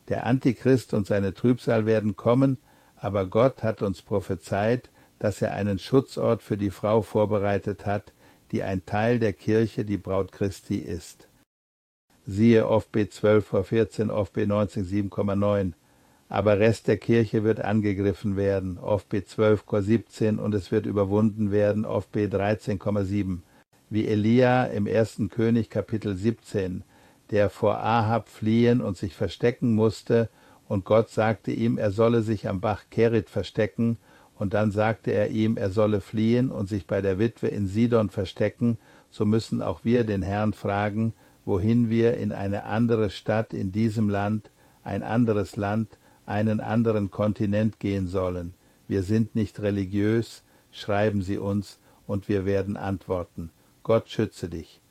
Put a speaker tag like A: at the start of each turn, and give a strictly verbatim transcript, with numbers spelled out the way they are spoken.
A: Der Antichrist und seine Trübsal werden kommen, aber Gott hat uns prophezeit, dass er einen Schutzort für die Frau vorbereitet hat, die ein Teil der Kirche, die Braut Christi ist. Siehe Off B zwölf vor vierzehn, Off B neunzehn sieben Komma neun. Aber Rest der Kirche wird angegriffen werden, Off B zwölf Komma siebzehn, und es wird überwunden werden, Off B dreizehn Komma sieben. Wie Elia im ersten König Kapitel siebzehn, der vor Ahab fliehen und sich verstecken musste, und Gott sagte ihm, er solle sich am Bach Kerit verstecken, und dann sagte er ihm, er solle fliehen und sich bei der Witwe in Sidon verstecken, so müssen auch wir den Herrn fragen, wohin wir in eine andere Stadt in diesem Land, ein anderes Land, einen anderen Kontinent gehen sollen. Wir sind nicht religiös, schreiben Sie uns, und wir werden antworten. Gott schütze dich.